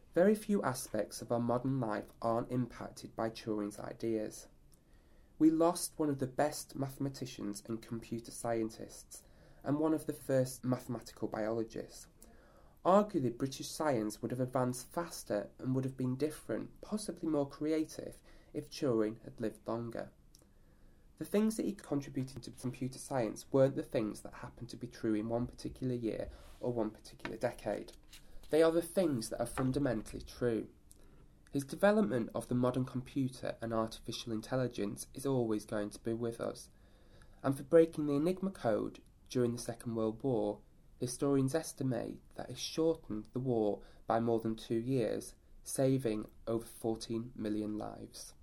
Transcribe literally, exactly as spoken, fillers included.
Very few aspects of our modern life aren't impacted by Turing's ideas. We lost one of the best mathematicians and computer scientists, and one of the first mathematical biologists. Arguably, British science would have advanced faster and would have been different, possibly more creative, if Turing had lived longer. The things that he contributed to computer science weren't the things that happened to be true in one particular year or one particular decade. They are the things that are fundamentally true. His development of the modern computer and artificial intelligence is always going to be with us, and for breaking the Enigma code during the Second World War, historians estimate that it shortened the war by more than two years, saving over fourteen million lives.